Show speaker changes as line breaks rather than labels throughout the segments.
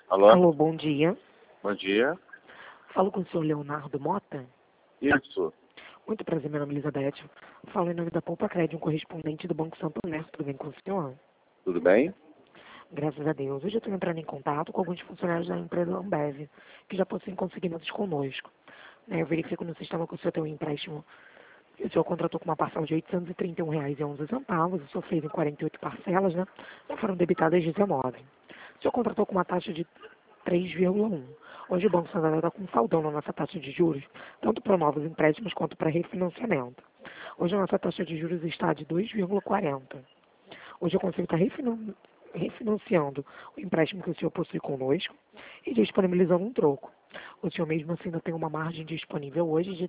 Alô?
Alô, bom dia.
Bom dia.
Falo com o senhor Leonardo Mota.
Isso.
Muito prazer, meu nome é Elizabeth. Falo em nome da Poupa Crédito, um correspondente do Banco Santander. Tudo bem com o senhor?
Tudo bem?
Graças a Deus. Hoje eu estou entrando em contato com alguns funcionários da empresa Ambev, que já possuem consignados conosco. Eu verifico no sistema que o senhor tem um empréstimo e o senhor contratou com uma parcela de R$ 831,11. O senhor fez em 48 parcelas, né? Já foram debitadas 19. O senhor contratou com uma taxa de 3,1. Hoje o Banco Santander está com um saldão na nossa taxa de juros, tanto para novos empréstimos quanto para refinanciamento. Hoje a nossa taxa de juros está de 2,40. Hoje eu consigo estar refinanciando o empréstimo que o senhor possui conosco e disponibilizando um troco. O senhor mesmo assim ainda tem uma margem disponível hoje de R$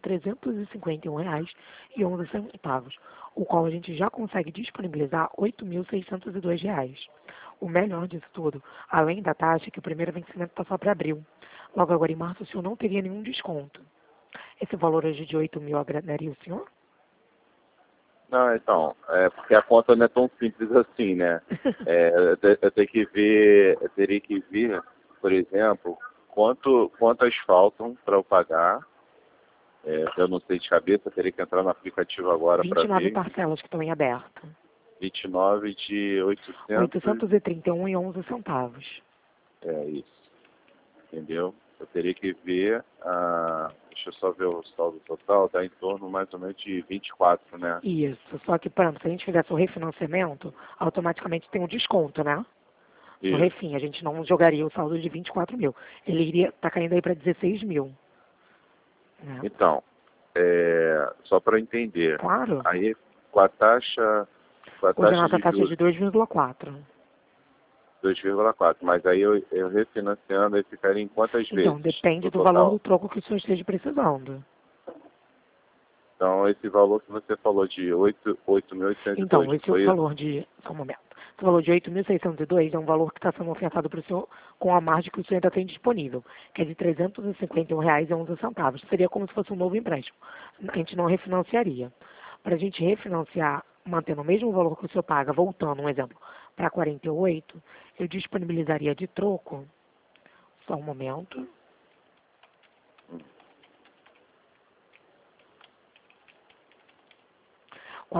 351,11, o qual a gente já consegue disponibilizar R$ 8.602. O melhor disso tudo, além da taxa, que o primeiro vencimento está só para abril. Logo agora em março o senhor não teria nenhum desconto. Esse valor hoje de 8 mil agradaria o senhor?
Não, então, porque a conta não é tão simples assim, né? Eu teria que ver, por exemplo, quantas faltam para eu pagar. Eu não sei de cabeça, teria que entrar no aplicativo agora para
29
ver.
parcelas que estão em aberto.
29 de 800.
831,11.
É isso, entendeu? Eu teria que ver, deixa eu só ver o saldo total, dá em torno mais ou menos de 24, né?
Isso, só que, pronto, se a gente fizesse o refinanciamento, automaticamente tem um desconto, né? No
Isso.
refim, a gente não jogaria o saldo de 24 mil. Ele iria estar caindo aí para 16 mil. Né?
Então, só para entender,
Claro.
aí com a taxa,
Hoje a nossa
de
taxa é
juros
de 2,4.
2,4, mas aí eu refinanciando, aí ficaria em quantas
Então,
vezes
depende
no
do valor do
total?
troco que o senhor esteja precisando.
Então, esse valor que você falou de
Então,
8.802, não
esse
foi isso?
valor de... Só um momento. Esse valor de 8.602 é um valor que está sendo ofertado para o senhor com a margem que o senhor ainda tem disponível, que é de R$ 351,11. Seria como se fosse um novo empréstimo. A gente não refinanciaria. Para a gente refinanciar, mantendo o mesmo valor que o senhor paga, voltando, um exemplo, para 48, eu disponibilizaria de troco, só um momento, R$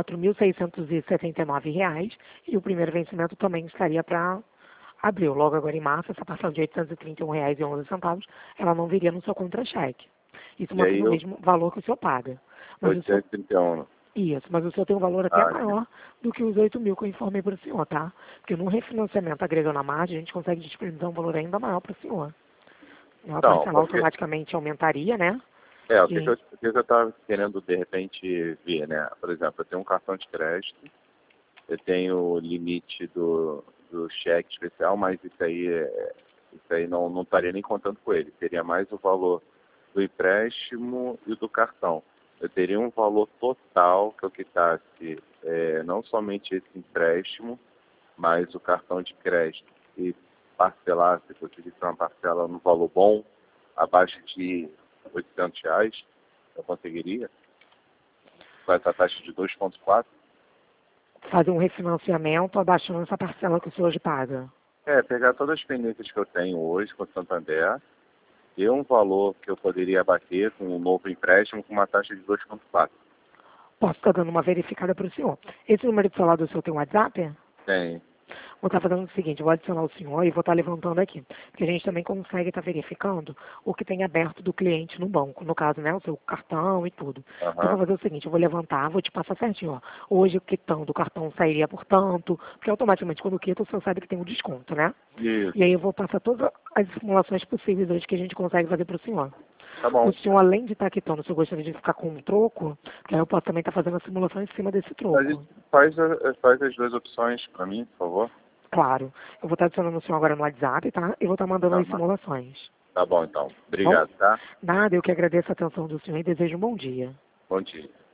4.679 e o primeiro vencimento também estaria para abril. Logo agora em março, essa parcela de R$ 831,11, ela não viria no seu contra-cheque. Isso
E aí
mantém o mesmo valor que o senhor paga. Mas o senhor,
831.
isso, mas o senhor tem um valor até
Ah,
maior do que os 8 mil que eu informei para o senhor, tá? Porque no refinanciamento agregando a margem, a gente consegue disponibilizar um valor ainda maior para o senhor. A
então,
parcela
porque
automaticamente aumentaria, né?
o que,
E,
que eu estava querendo de repente ver, né? Por exemplo, eu tenho um cartão de crédito, eu tenho o limite do cheque especial, mas isso aí não estaria nem contando com ele. Teria mais o valor do empréstimo e do cartão. Eu teria um valor total que eu quitasse não somente esse empréstimo, mas o cartão de crédito e parcelar, se conseguisse uma parcela no valor bom, abaixo de R$ 800, eu conseguiria, com essa taxa de 2,4.
fazer um refinanciamento abaixando essa parcela que o senhor hoje paga.
Pegar todas as pendências que eu tenho hoje com o Santander, ter um valor que eu poderia abater com um novo empréstimo com uma taxa de 2,4.
Posso estar dando uma verificada para o senhor. Esse número de celular do senhor tem WhatsApp?
Tem.
Vou estar fazendo o seguinte, vou adicionar o senhor e vou estar levantando aqui. Porque a gente também consegue estar verificando o que tem aberto do cliente no banco. No caso, né, o seu cartão e tudo. Então eu vou
Aham.
fazer o seguinte, eu vou levantar, vou te passar certinho, ó. Hoje o quitão do cartão sairia por tanto, porque automaticamente quando quita o senhor sabe que tem um desconto, né?
Isso.
E aí eu vou passar todas as simulações possíveis hoje que a gente consegue fazer para o senhor.
Tá
O
bom.
senhor, além de estar quitando, se eu gostaria de ficar com um troco, que aí eu posso também estar fazendo a simulação em cima desse
A gente
troco.
faz as duas opções para mim, por favor.
Claro. Eu vou estar adicionando o senhor agora no WhatsApp, tá? E vou estar mandando
Tá,
as simulações.
tá bom, então.
Bom?
Obrigado, tá?
Nada, eu que agradeço a atenção do senhor e desejo um bom dia.
Bom dia.